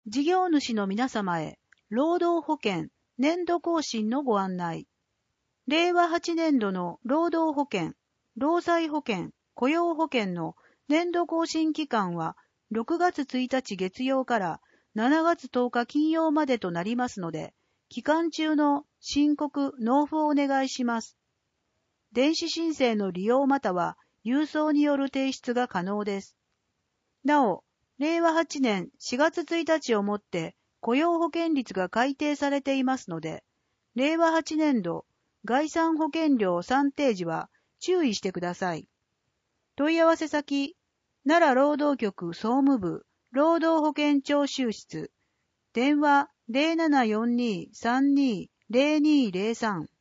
事業主の皆様へ、労働保険年度更新のご案内。令和8年度の労働保険、労災保険、雇用保険の年度更新期間は6月1日月曜から7月10日金曜までとなりますので、期間中の申告・納付をお願いします。電子申請の利用または郵送による提出が可能です。なお、令和8年4月1日をもって雇用保険率が改定されていますので、令和8年度概算保険料算定時は注意してください。問い合わせ先、奈良労働局総務部労働保険徴収室、電話 0742-32-0203